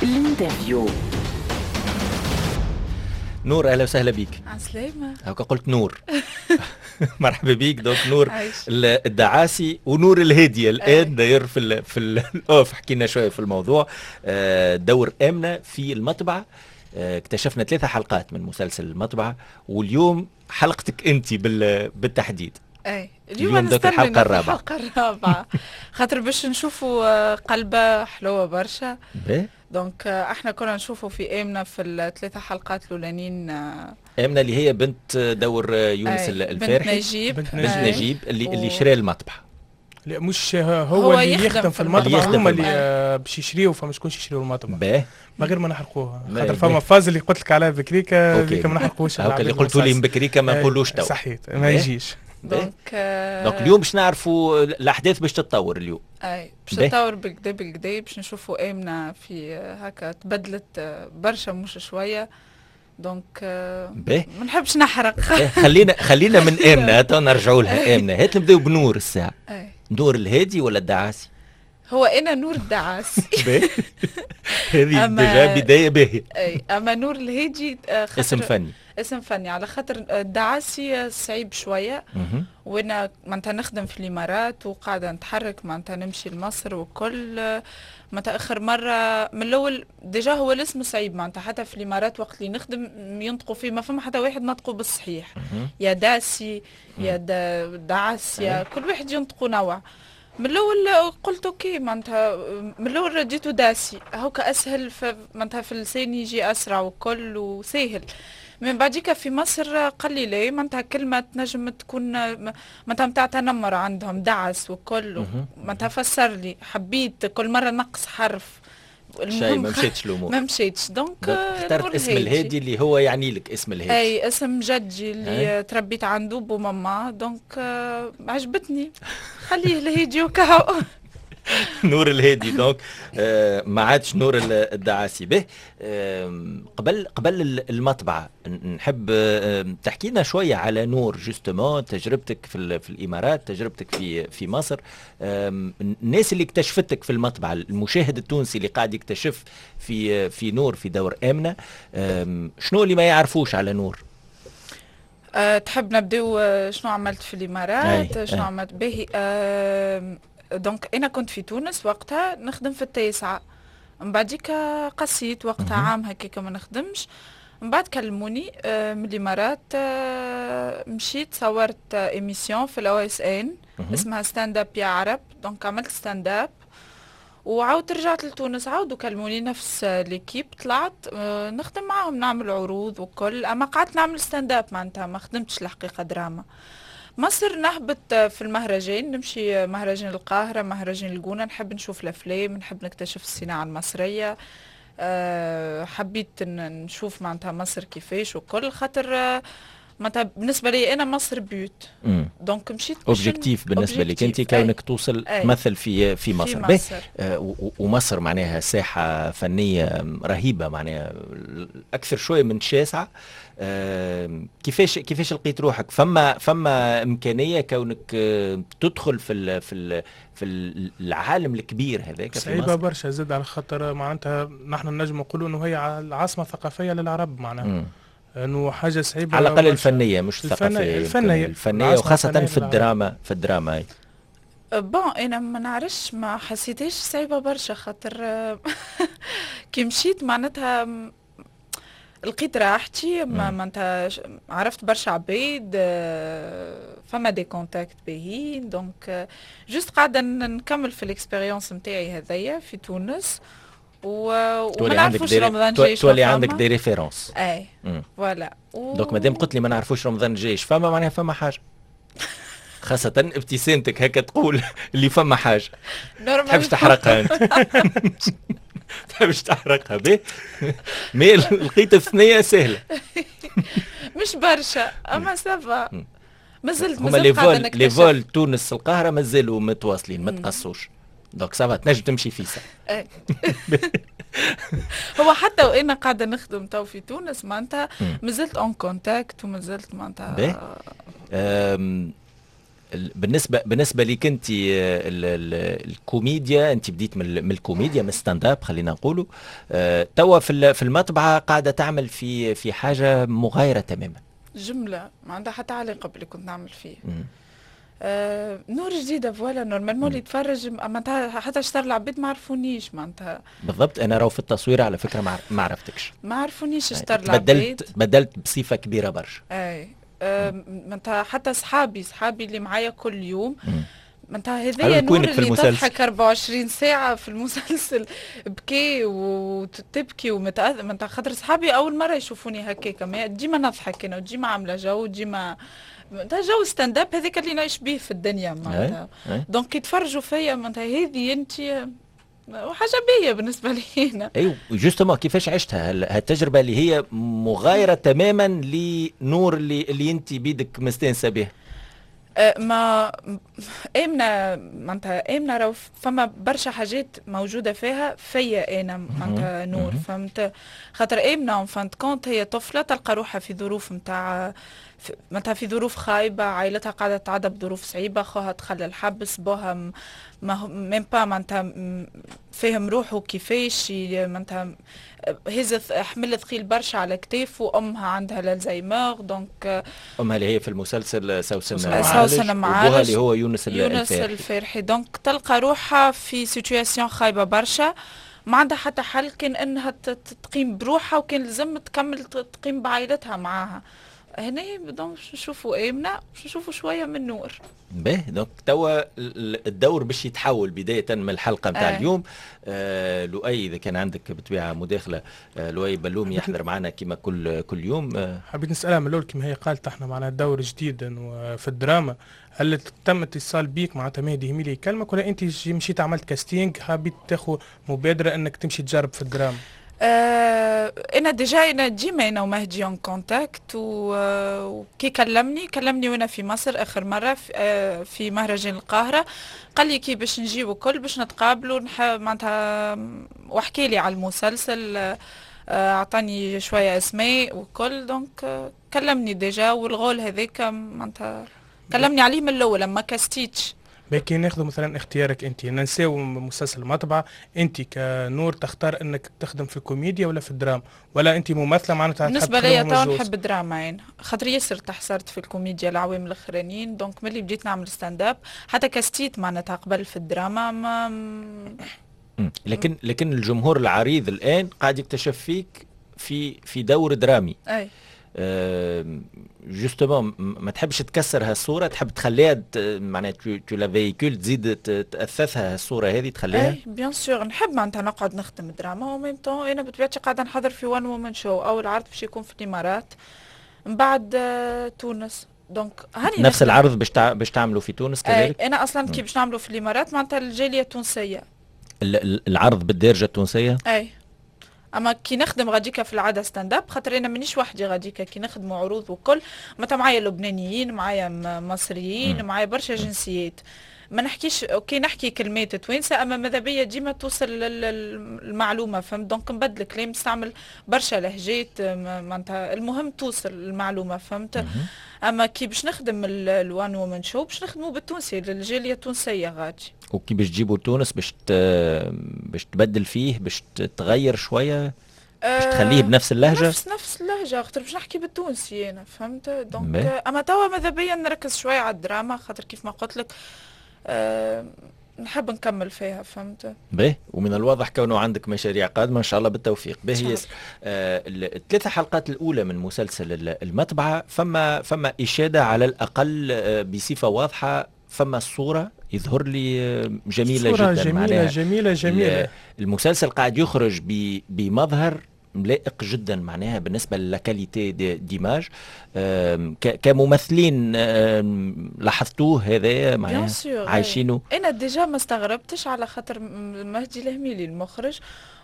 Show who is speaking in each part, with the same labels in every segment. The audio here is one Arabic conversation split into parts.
Speaker 1: الانترفيو.
Speaker 2: نور، اهلا وسهلا بيك.
Speaker 3: عسلامة.
Speaker 2: هكا قلت نور. مرحبا بيك. دونك نور
Speaker 3: عايش.
Speaker 2: الدعاسي ونور الهادية الآن داير في الأوف. حكينا شوية في الموضوع. دور آمنة في المطبعة. اكتشفنا 3 حلقات من مسلسل المطبعة، واليوم حلقتك أنت بالتحديد.
Speaker 3: اي
Speaker 2: اليوم دوك الحلقة
Speaker 3: الرابعة. خاطر باش نشوفوا قلبة حلوة برشا. دونك احنا كنا نشوفوا في آمنة في ال3 حلقات الأولانيين.
Speaker 2: آمنة اللي هي بنت دور يونس الفارحي،
Speaker 3: بنت
Speaker 2: نجيب اللي شرى المطبعة.
Speaker 4: لا، مش هو اللي يخدم في المطبعة، هما اللي باش يشريو، فما شكونش يشريو المطبعة. ما غير ما نحرقوها، خاطر فما فاز اللي قلت لك عليها بكريكا بيك ما نحرقوش.
Speaker 2: هاكا اللي قلتوا لي بكريكا ما نقولوش تو.
Speaker 4: صحيت، ما يجيش.
Speaker 3: دونك
Speaker 2: اليوم باش نعرفوا الاحداث باش تتطور اليوم.
Speaker 3: باش تتطور بالكدا باش نشوفوا آمنة في هكا تبدلت برشا مش شوية. دونك ما نحبش نحرق.
Speaker 2: خلينا من آمنة تو نرجعوا لها. آمنة هات نبداو بنور الساعة. نور الهادي ولا الدعاسي؟
Speaker 3: هو انا نور الدعاسي.
Speaker 2: هذه ديجا بدايه باهيه.
Speaker 3: اما نور الهادي اسم فني على خاطر الدعاسي صعيب شويه. وانا معناتها نخدم في الامارات وقاعده نتحرك، معناتها نمشي لمصر وكل معناتها اخر مره من الاول ديجا هو الاسم صعيب، معناتها حتى في الامارات وقت اللي نخدم ينطقوا فيه ما فما حتى واحد نطقوا بالصحيح. يا داسي يا دعس يا كل واحد ينطقوا نوع. من الاول قلت اوكي، معناتها من الاول رديته داسي هوكا اسهل، معناتها في اللسان يجي اسرع وكل وسهل. من بعديك في مصر قال لي لا، معناتها كلمه تنجم تكون معناتها نتاع تنمر عندهم دعس وكل. معناتها فسر لي، حبيت كل مره نقص حرف
Speaker 2: شيء ما مشيتش الامور.
Speaker 3: ما مشيتش. دونك
Speaker 2: اخترت اسم الهادي اللي هو يعني لك اسم الهادي.
Speaker 3: اي اسم جدي اللي تربيت عنده بو ماما. دونك عجبتني، خليه الهادي وكاو.
Speaker 2: نور الهادي. دونك ما عادش نور الدعاسي. به قبل المطبعة نحب تحكي لنا شوية على نور جوستومون، تجربتك في الإمارات، تجربتك في مصر. الناس اللي اكتشفتك في المطبعة، المشاهد التونسي اللي قاعد يكتشف في نور في دور آمنة، شنو اللي ما يعرفوش على نور؟
Speaker 3: تحب نبداو شنو عملت في الإمارات؟ شنو عملت باهي؟ دونك انا كنت في تونس وقتها نخدم في التاسعة. من بعديك قصيت وقتها عام هكاك ما نخدمش. من بعد كلموني من الامارات، مشيت صورت ايميسيون في الاو اس ان اسمها ستاند اب يا عرب. دونك عملت ستاند اب وعاود رجعت لتونس، عاودوا كلموني نفس ليكيب، طلعت نخدم معاهم نعمل عروض وكل. اما قعدت نعمل ستاند اب، معناتها ما خدمتش الحقيقة دراما. مصر نهبط في المهرجان، نمشي مهرجان القاهرة، مهرجان الجونة، نحب نشوف الأفلام، نحب نكتشف الصناعة المصرية. حبيت نشوف معناتها مصر كيفاش وكل، خاطر معناتها بالنسبة لي أنا مصر بيوت. دونك مشيت
Speaker 2: اوبجيكتيف بالنسبة لك أنت كونك توصل تمثل في مصر. ومصر معناها ساحة فنية رهيبة، معناها أكثر شوية من شاسعة. كيفاش لقيت روحك؟ فما إمكانية كونك تدخل في العالم الكبير هذاك؟
Speaker 4: صعيبة برشا زاد، على خاطر معناتها نحن نجم نقولوا إنه هي العاصمة الثقافية للعرب، معناها انه حاجه صعيبه
Speaker 2: على الاقل الفنيه، مش الثقافيه. الفنيه وخاصه في الدراما.
Speaker 3: بون انا ما نعرفش، ما حسيتهاش صعيبه برشا، خاطر كي مشيت معناتها لقيت راحتي. معناتها عرفت برشا عباد، فما دي كونتاكت باهيين. دونك جوست قاعده نكمل في الاكسبيريونس نتاعي هذيا في تونس. وما نعرفوش رمضان جاي،
Speaker 2: تولي عندك دي ريفيرونس.
Speaker 3: اي فوالا.
Speaker 2: دونك مادام قلت لي ما نعرفوش رمضان جايش، فما معناها فما حاجه. خاصة ابتسامتك هكا تقول اللي فما حاجه. تحبش تحرقها انت؟ تحبش تحرقها به؟ مي لقيت الثنيه سهله.
Speaker 3: مش برشا اما سافا. مازلت
Speaker 2: هما لي فول تونس القاهره مازالوا متواصلين، ما تقصوش. دونك سافا تنجم تمشي فيسا.
Speaker 3: هو حتى وانا قاعده نخدم تو في تونس معناتها مازلت اون كونتاكت ومازلت معناتها.
Speaker 2: بالنسبه ليك انت الكوميديا، انت بديت من الكوميديا، من الستاند اب خلينا نقولوا، توا في المطبعه قاعده تعمل في حاجه مغايره تماما،
Speaker 3: جمله ما عندها حتى علاقه باللي كنت نعمل فيه. نور جديده فوالا نورمالمون اللي يتفرج معناتها حتى شطر العباد ما عرفونيش معناتها
Speaker 2: بالضبط. انا راهو في التصوير على فكره ما عرفتكش،
Speaker 3: ما عرفونيش شطر العباد،
Speaker 2: بدلت بصفه كبيره برشا.
Speaker 3: اي معناتها حتى صحابي اللي معايا كل يوم معناتها هذايا نور اللي تضحك 24 ساعة في المسلسل بكي وتبكي ومتأذى معناتها خاطر صحابي أول مرة يشوفوني هكاكا ديما نضحك أنا وديما عاملة جو ديما معناتها جو ستاند اب هذاك اللي نعيش به في الدنيا معناتها. دونك يتفرجوا فيا معناتها هذه أنت وحاجة باهية بالنسبة لي أنا.
Speaker 2: أيوة جوستومون كيفاش عشتها هالتجربة اللي هي مغايرة تماما لنور اللي أنت بيدك مستانسة بها؟
Speaker 3: ما امنا معناتها امنا راهو فما برشا حاجات موجوده فيا انا معناتها نور فهمت خاطر امنا فهمت كونت هي طفله تلقى روحها في ظروف نتاع معناتها في ظروف خايبه، عائلتها قاعده تعدى بظروف صعيبه، خوها دخل الحبس، بوها ميم با معناتها فاهم روحه كيفاش معناتها هز حمل ثقيل برشا على كتافه، امها عندها الزهايمر دونك
Speaker 2: امها اللي هي في المسلسل سوسن
Speaker 3: معالج
Speaker 2: وابوها اللي هو يونس
Speaker 3: الفارحي دونك تلقى روحها في سيتوياسيون خايبه برشا، ما عندها حتى حل كان انها تقيم بروحها وكان لازم تكمل تقيم بعائلتها معاها. هنا دونك نشوفوا امنه نشوفوا شويه من نور.
Speaker 2: باهي دونك توا الدور باش يتحول بدايه من الحلقه نتاع اليوم. لؤي اذا كان عندك بطبيعه مداخله، لؤي بلومي يحضر معنا كما كل يوم.
Speaker 4: حبيت نسالها من الاول كما هي قالت احنا معنا دور جديد في الدراما، هل تم اتصال بيك معناتها مهدي هميلي يكلمك ولا انت مشيت عملت كاستينج حبيت تاخذ مبادره انك تمشي تجرب في الدراما؟
Speaker 3: انا ديجا ديما انا ومهدي اون كونتاكت وكي كلمني وانا في مصر اخر مره في مهرجان القاهره، قال لي كي باش نجيو الكل باش نتقابلوا معناتها وحكي لي على المسلسل، اعطاني شويه اسماء وكل دونك كلمني ديجا والغول هذاك معناتها كلمني عليه من الاول لما كاستيتش.
Speaker 4: باكي ناخذ مثلا اختيارك انت ننساو مسلسل مطبعه، انت كنور تختار انك تخدم في الكوميديا ولا في الدراما ولا انت ممثله معناتها؟
Speaker 3: بالنسبه لي تو نحب الدراما يعني خاطر ياسر تحصرت في الكوميديا العوام الاخرانيين، دونك ملي بديت نعمل ستاند اب حتى كاستيت معناتها قبل في الدراما ما
Speaker 2: لكن الجمهور العريض الان قاعد يكتشف فيك في دور درامي.
Speaker 3: اي
Speaker 2: جوستومون ما تحبش تكسر هالصوره، تحب تخليها معناتها تو لا فيكول تزيد تاثثها هالصوره هذه تخليها؟
Speaker 3: اي بيان سور نحب معناتها نقعد نخدم دراما وميم طون انا بطبيعتي قاعده نحضر في وان وومن شو، اول عرض باش يكون في الامارات من بعد تونس، دونك هاني
Speaker 2: نفس العرض باش تعملوا في تونس كذلك؟
Speaker 3: انا اصلا كي باش نعملوا في الامارات معناتها الجاليه التونسيه
Speaker 2: العرض بالدارجه التونسيه.
Speaker 3: اي اما كي نخدم غاديكا في العاده ستاند اب خاطر انا مانيش وحدي غاديكا كي نخدموا عروض وكل معناتها معايا لبنانيين معايا مصريين معايا برشا جنسيات، ما نحكيش اوكي نحكي كلمات توانسه اما ماذا بيا ديما توصل المعلومه فهمت، دونك نبدل كلام نستعمل برشا لهجات معناتها المهم توصل المعلومه فهمت. اما كي باش نخدم الوان وومن شو باش نخدموا بالتونسي الجاليه التونسيه غادي.
Speaker 2: وكي باش تجيبوا تونس باش تبدل فيه باش تغير شويه باش تخليه بنفس اللهجه؟
Speaker 3: نفس اللهجه خاطر باش نحكي بالتونسي انا فهمت دونك اما توا ماذا بيا نركز شويه على الدراما خاطر كيف ما قلت لك نحب نكمل فيها فهمت.
Speaker 2: باهي ومن الواضح كونه عندك مشاريع قادمه ان شاء الله بالتوفيق. باهي ياسر. الثلاثه حلقات الاولى من مسلسل المطبعه فما اشاده على الاقل بصفه واضحه، فما الصوره يظهر لي جميله جدا،
Speaker 4: جميله
Speaker 2: المسلسل قاعد يخرج بمظهر ملائق جدا معناها بالنسبه للكاليتي ديماج. كممثلين لاحظتوه هذا معناها عايشينه؟
Speaker 3: انا ديجا ما استغربتش على خاطر مهدي الهميلي المخرج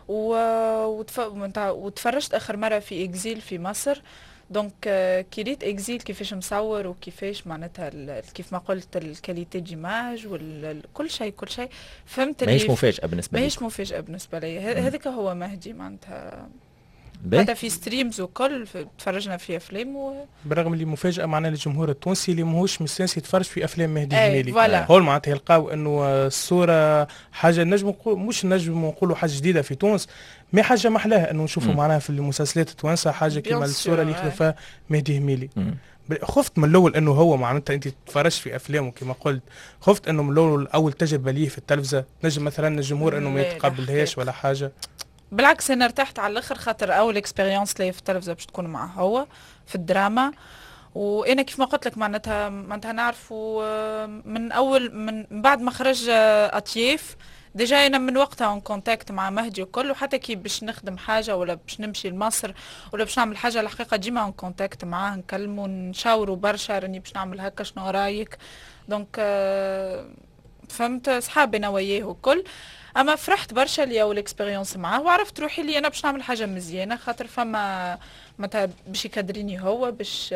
Speaker 3: وتفرجت اخر مره في اكزيل في مصر، دونك كي ريت اكزيل كيفاش مصور وكيفاش معناتها كيف ما قلت الكاليتي ديماج وكل شيء فهمت.
Speaker 2: ماهيش مفاجاه بالنسبه لي.
Speaker 3: ماهيش مفاجاه بالنسبه لي هذاك هو مهدي معناتها حتى في ستريمز وكل تفرجنا في افلام
Speaker 4: برغم اللي مفاجاه معنا للجمهور التونسي اللي ماهوش مستانس يتفرج في افلام مهدي جميلي. هول معناتها يلقاو انه الصوره حاجه نجم مش نجم نقولوا حاجه جديده في تونس، ما حاجه محلاها انه نشوفوا معناها في المسلسلات التوانسه حاجه كما الصوره اللي يخدم فيها مهدي جميلي. خفت من الاول انه هو معناتها انت تفرجت في افلامه كما قلت، خفت انه من الاول اول تجربه ليه في التلفزه نجم مثلا الجمهور انه ما يتقبلهاش ولا حاجه؟
Speaker 3: بالعكس انا ارتحت على الاخر خاطر اول اكسبيريونس لي في التلفزه باش تكون معه هو في الدراما. وانا كيف ما قلت لك معناتها نعرفوا من اول من بعد ما خرج اطياف ديجا انا من وقتها اون كونتاكت مع مهدي وكل، وحتى كي باش نخدم حاجه ولا باش نمشي لمصر ولا باش نعمل حاجه الحقيقه ديما اون كونتاكت معاه، نكلمه نشاوروا برشا راني باش نعمل هكا شنو رايك. دونك فهمت صحابي انا وياه وكل. اما فرحت برشا لي اول اكسبيريونس معاه وعرفت روحي لي انا باش نعمل حاجه مزيانه خاطر فما متى باش يكادريني هو باش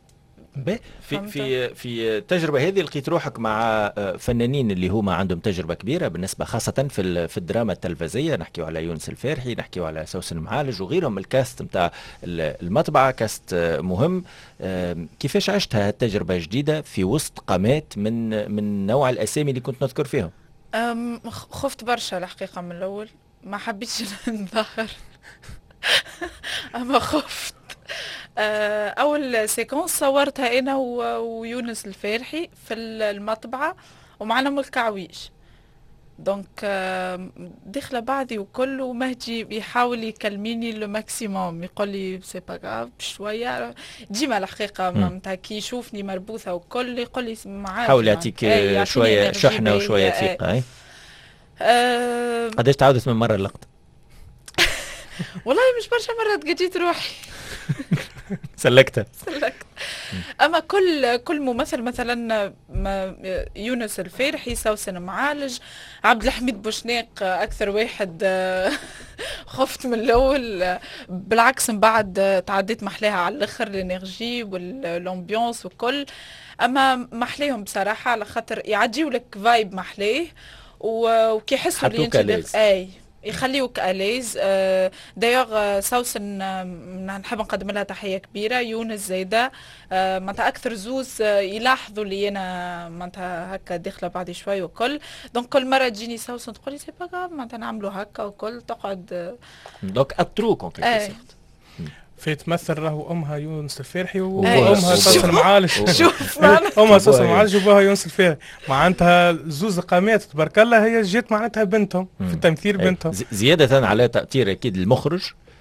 Speaker 2: في التجربه هذه لقيت روحك مع فنانين اللي هما عندهم تجربه كبيره بالنسبه خاصه في الدراما التلفزيونيه، نحكيو على يونس الفارحي، نحكيو على سوسن معالج وغيرهم. الكاست نتاع المطبعه كاست مهم. كيفاش عشت هالتجربه الجديده في وسط قامات من نوع الاسامي اللي كنت نذكر فيهم؟
Speaker 3: خفت برشا الحقيقه من الاول، ما حبيتش نظهر اما خفت. اول سيكونس صورتها انا ويونس الفارحي في المطبعه ومعنا الكعويش. دونك دخل بعضي وكل، ومهدي بيحاول يكلميني لو ماكسيموم، يقول لي سي با غاف بشويه ديما الحقيقه معناتها كي يشوفني مربوثه وكل يقول لي معاك
Speaker 2: حاول يعطيك شويه شحنه وشويه ثقه. قداش تعاودت من مره اللقطه؟
Speaker 3: والله مش برشا مرات قديت روحي
Speaker 2: سلكت.
Speaker 3: اما كل ممثل مثلا يونس الفارحي، سوسن معالج، عبد الحميد بوشناق اكثر واحد خفت من الاول. بالعكس من بعد تعديت محلاها على الاخر الانرجي والامبيونس وكل. اما محلاهم بصراحه على خاطر يعديوا لك فايب محلاه وكي يحسوا اللي انت يخليوك اليز. دايوغ سوسن نحب نقدم لها تحيه كبيره، يونس زايده معناتها اكثر زوز يلاحظوا لي انا معناتها هكا داخله بعدي شوي وكل. دونك كل مره تجيني سوسن تقول لي سي با غاف معناتها نعملوا هكا وكل، تقعد
Speaker 2: دونك اترو كونتاكت
Speaker 4: في تمثل راهو امها يونس الفارحي وامها سوسن معالج.
Speaker 3: شوف
Speaker 4: امها سوسن معالج وباها يونس الفارحي، معناتها زوز قامات تبارك الله، هي جات معناتها بنتهم في التمثيل بنتهم.
Speaker 2: زياده على تاثير اكيد المخرج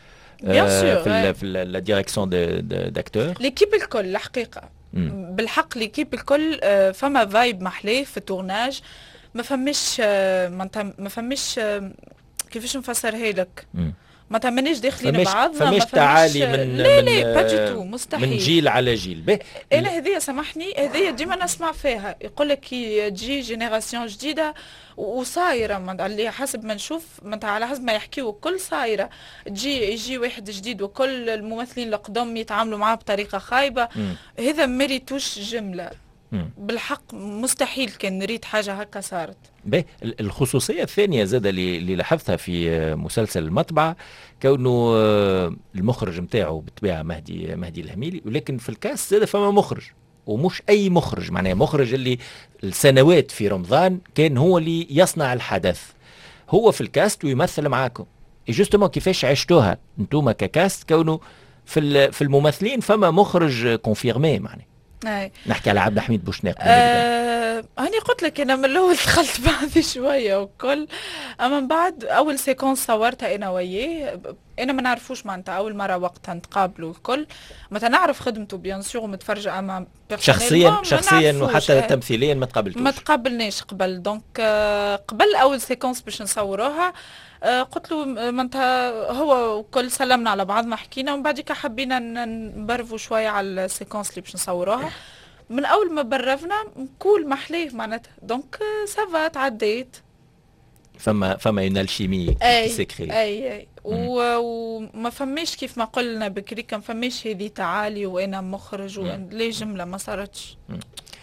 Speaker 2: في لا ديريكسيون داكتور
Speaker 3: ليكيب الكل الحقيقه. بالحق ليكيب الكل فما فايب محلاه في التورناج، ما فماش معناتها ما فماش كيفاش نفسرها لك، ما تمنيش داخلين بعضنا،
Speaker 2: فماش تعالي من
Speaker 3: لا مستحيل
Speaker 2: من جيل على جيل.
Speaker 3: انا هذه سامحني هذه ديما نسمع فيها، يقول لك كي تجي جينيراسيون جديده وصايره اللي حسب ما نشوف على حسب ما يحكيوا كل صايره يجي واحد جديد وكل الممثلين القدام يتعاملوا معاه بطريقه خايبه. هذا مريتوش جمله بالحق، مستحيل كان نريد حاجه هكا صارت.
Speaker 2: الخصوصيه الثانيه زاد اللي لاحظتها في مسلسل المطبعه كونه المخرج نتاعو بالطبيعه مهدي الهميلي، ولكن في الكاس زاد فما مخرج، ومش اي مخرج، معناه مخرج اللي السنوات في رمضان كان هو اللي يصنع الحدث، هو في الكاست ويمثل معاكم. جوستومون كيفاش عشتوها انتوما ككاست كونه في الممثلين فما مخرج كونفيرمي؟ معناه نحكي على عبد الحميد بوشناق.
Speaker 3: هاني قلت لك انا من الاول دخلت بعضي شويه وكل، اما من بعد اول سيكونس صورتها انا وياه، انا ما نعرفوش معناتها اول مره وقتها نتقابلوا الكل، معناتها نعرف خدمته بيان سور ومتفرجه، اما
Speaker 2: شخصيا وحتى تمثيليا ما
Speaker 3: تقابلناش قبل. دونك قبل اول سيكونس باش نصوروها قلت له معناتها هو وكل سلمنا على بعضنا حكينا، ومن بعد حبينا نبرفوا شويه على السيكونس اللي باش نصوروها. من اول ما برفنا كل محليه معناتها، دونك سافا تعديت.
Speaker 2: فما اون الشيمي سيكري.
Speaker 3: اي وما فماش كيف ما قلنا بكري، كان فماش هذه تعالي وانا مخرج ليه جمله ما صارتش.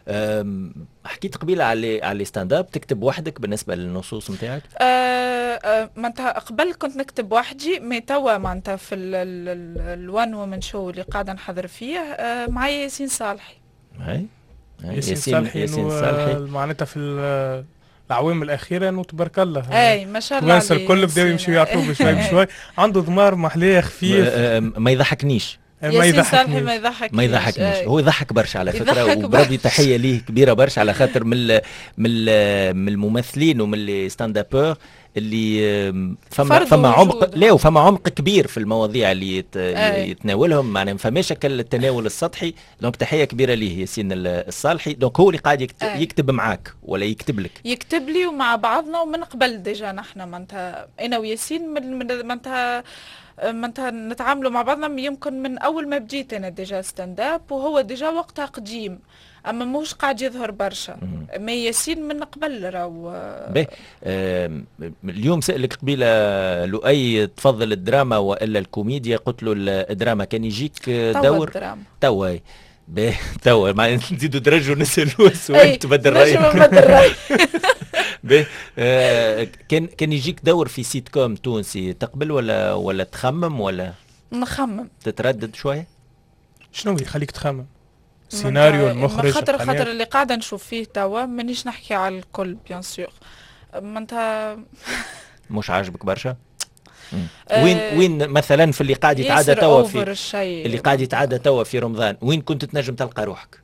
Speaker 2: حكيت قبيله على ستاند اب، تكتب وحدك بالنسبه للنصوص نتاعك؟
Speaker 3: معناتها قبل كنت نكتب وحدي، مي توا معناتها في الوان ومن شو اللي قاعده نحضر فيه معايا ياسين صالحي.
Speaker 4: ياسين صالحي معناتها في الأعوام الأخيرة إنه تبارك الله.
Speaker 3: أي ما شاء الله.
Speaker 4: الناس الكل بداوا يمشوا يعرفوا بشوي بشوي، عنده ضمار محليه خفيف.
Speaker 2: ما يضحكنيش.
Speaker 3: ياسين صالحي
Speaker 2: ما يضحكنيش. هو يضحك برشا على فكرة، وبربي تحية ليه كبيرة برشا، على خاطر من الممثلين ومن الستاند ابور اللي فما عمق، لا وفما عمق كبير في المواضيع اللي يتناولهم، معناها ما فماش التناول السطحي. دونك تحيه كبيره ليه ياسين الصالحي. دونك هو اللي قاعد يكتب معاك ولا يكتب لك؟
Speaker 3: يكتب لي ومع بعضنا ومن قبل ديجا نحن معناتها انا وياسين معناتها نتعاملوا مع بعضنا يمكن من اول ما بديت انا ديجا ستاند اب، وهو ديجا وقتها قديم اما موش قاعد يظهر برشا. ما ياسين من قبل راهو.
Speaker 2: اليوم سألك قبيله لؤي تفضل الدراما والا الكوميديا، قلت له الدراما. كان يجيك دور توا توا ما نزيدوا درجوا نسالوا السؤال تبدل رايك. كان يجيك دور في سيت كوم تونسي تقبل ولا تخمم ولا
Speaker 3: نخمم؟
Speaker 2: تتردد شويه؟
Speaker 4: شنو يخليك تخمم؟ سيناريو المخرج؟
Speaker 3: خاطر اللي قاعده نشوف فيه توا مانيش نحكي على الكل بيان سور. معناتها
Speaker 2: مش عاجبك برشا؟ وين مثلا في اللي قاعد يتعدى توا اللي قاعد يتعدى توا في رمضان، وين كنت تنجم تلقى روحك؟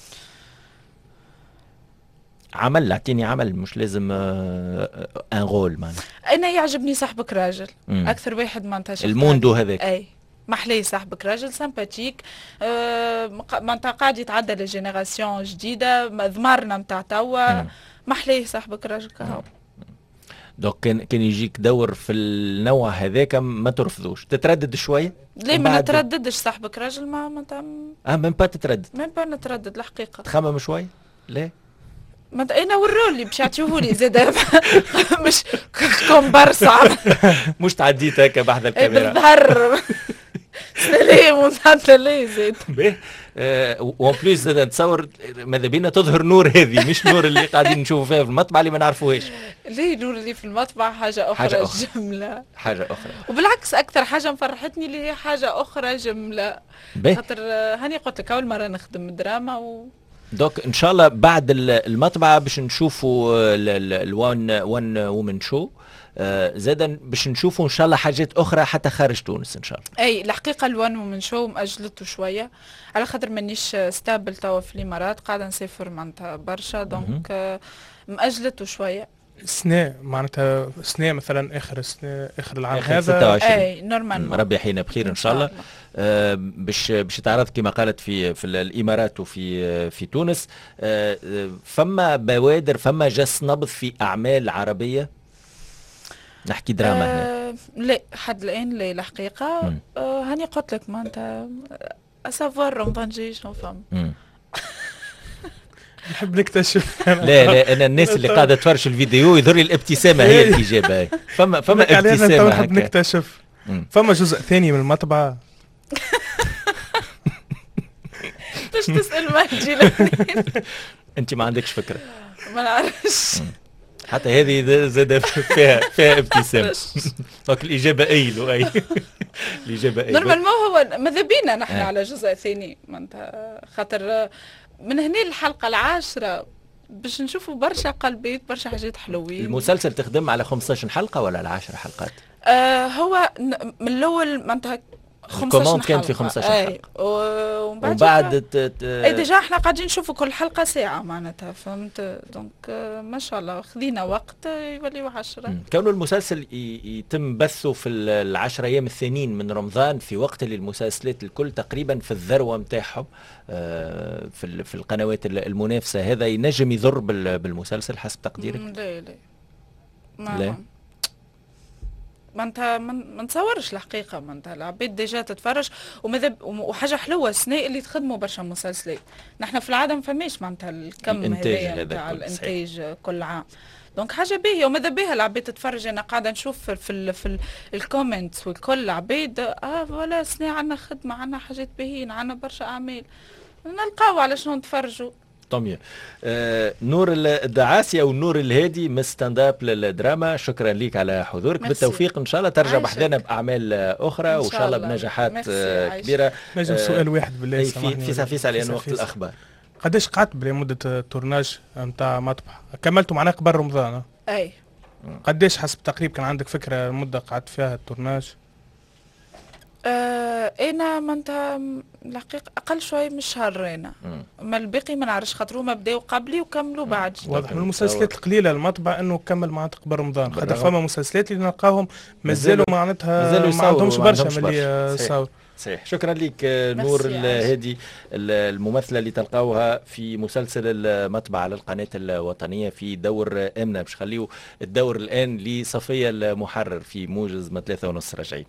Speaker 2: عمل اعطيني عمل، مش لازم ان رول. معناها
Speaker 3: انا يعجبني صاحبك راجل اكثر واحد معناتها
Speaker 2: الموندو هذاك.
Speaker 3: اي محلي صاحبك راجل سامباتيك، معناتها قاعد يتعدى لجينيراسيون جديده، ضمارنا نتاع توا محلي صاحبك راجل كهو.
Speaker 2: دوك كان يجيك دور في النوع هذاك ما ترفضوش؟ تتردد شويه؟
Speaker 3: ليه ما نترددش؟ صاحبك راجل ما
Speaker 2: من با تتردد؟
Speaker 3: من با نتردد الحقيقه.
Speaker 2: تخمم شويه؟ ليه؟
Speaker 3: ما انا والرول اللي باش يعطيوهولي زاد مش كومبارس
Speaker 2: مش تعديت هكا بحذا الكاميرا
Speaker 3: بالظهر سلام وانت ليه زاد
Speaker 2: باهي. وان بليس زاد نتصور ماذا بينا تظهر نور، هذه مش نور اللي قاعدين نشوفوا فيها في المطبع اللي ما نعرفوهاش.
Speaker 3: ليه نور اللي في المطبع حاجه اخرى جمله،
Speaker 2: حاجه اخرى.
Speaker 3: وبالعكس اكثر حاجه مفرحتني اللي هي حاجه اخرى جمله، خاطر هاني قلت لك اول مره نخدم دراما
Speaker 2: دوك ان شاء الله بعد المطبعه باش نشوفوا الوان وومن شو، زادا باش نشوفوا ان شاء الله حاجات اخرى حتى خارج تونس ان شاء الله.
Speaker 3: اي الحقيقه الوان وومن شو مأجلته شويه على خاطر مانيش ستابل توا في الامارات، قاعده نسافر معناتها برشا، دونك مأجلته شويه.
Speaker 4: سنة معناتها سنة مثلا اخر العام
Speaker 2: هذا
Speaker 3: 26. اي نورمالمون
Speaker 2: ربي يحيينا بخير ان شاء الله. باش تعرض كما قالت في الامارات وفي تونس. فما بوادر، فما جس نبض في اعمال عربيه نحكي دراما هنا؟
Speaker 3: لا حد الان لا الحقيقه. هاني قلت لك معناتها اسافوار رمضان جاي شنو فهم.
Speaker 4: نحب نكتشف.
Speaker 2: لا انا الناس اللي قاعده تفرش الفيديو يظهر لي الابتسامه هي الاجابه. فما ابتسامه
Speaker 4: نحب نكتشف. فما جزء ثاني من المطبعه؟
Speaker 3: باش تسال ما تجي
Speaker 2: انت ما عندكش فكره؟
Speaker 3: ما نعرفش.
Speaker 2: حتى هذه زاد فيها ابتسامه. دونك الاجابه اي الاجابه اي.
Speaker 3: نورمالمون هو ماذا بينا نحن على جزء ثاني معناتها، خاطر من هنا الحلقه العاشره باش نشوفوا برشا قلبيت، برشا حاجات حلوين.
Speaker 2: المسلسل تخدم على 15 حلقه ولا على 10 حلقات؟
Speaker 3: هو من الاول معناتها
Speaker 2: 15 حلقه كانت في 15 حلقه وبعد
Speaker 3: اي ديجا احنا قاعدين نشوفوا كل حلقه ساعه معناتها، فهمت؟ دونك ما شاء الله خذينا وقت يوليوا 10.
Speaker 2: كونه المسلسل يتم بثه في ال10 ايام الثانيين من رمضان، في وقت اللي المسلسلات الكل تقريبا في الذروه نتاعهم في القنوات المنافسه، هذا ينجم يضر بالمسلسل حسب تقديرك؟
Speaker 3: لا ما انت ما نتصورش الحقيقه، ما انت العباد ديجا تتفرج وحاجه حلوه السنه اللي تخدموا برشا مسلسلات. نحن في العاده ما فماش معناتها الكم هذايا تاع الانتاج كل عام، دونك حاجه باهيه وماذا بها العباد تتفرج. انا قاعده نشوف في الكومنتس والكل العباد ولا سنه عندنا خدمه، عندنا حاجات باهيين، عندنا برشا اعمال، نلقاو على شنو نتفرجوا.
Speaker 2: طمية. نور الدعاسي او نور الهادي من ستاند اب للدراما، شكرا ليك على حضورك. بالتوفيق ان شاء الله ترجع بحذانا باعمال اخرى وان شاء الله بنجاحات كبيره.
Speaker 4: نجم سؤال واحد بالله
Speaker 2: في سافيس لان وقت الاخبار.
Speaker 4: قداش قعدت بلا مده التورناج نتاع مطبع؟ كملتوا معناها قبل رمضان؟
Speaker 3: اي.
Speaker 4: قداش حسب تقريبا كان عندك فكره المده قعدت فيها التورناج؟
Speaker 3: انا منتها الحقيقه اقل شوي من شهر. انا ما الباقي ما نعرفش خاطر هما بداو قبلي وكملوا بعد.
Speaker 4: واضح من المسلسلات القليله المطبع انه كمل معناتها قبل رمضان، خاطر فما مسلسلات اللي نلقاهم مازالوا معناتها ما عندهمش برشا من اللي صاروا.
Speaker 2: صحيح. شكرا لك نور الهادي، الممثله اللي تلقاوها في مسلسل المطبع على القناه الوطنيه في دور امنه. باش خليو الدور الان لصفيه المحرر في موجز من 3:30 راجعين.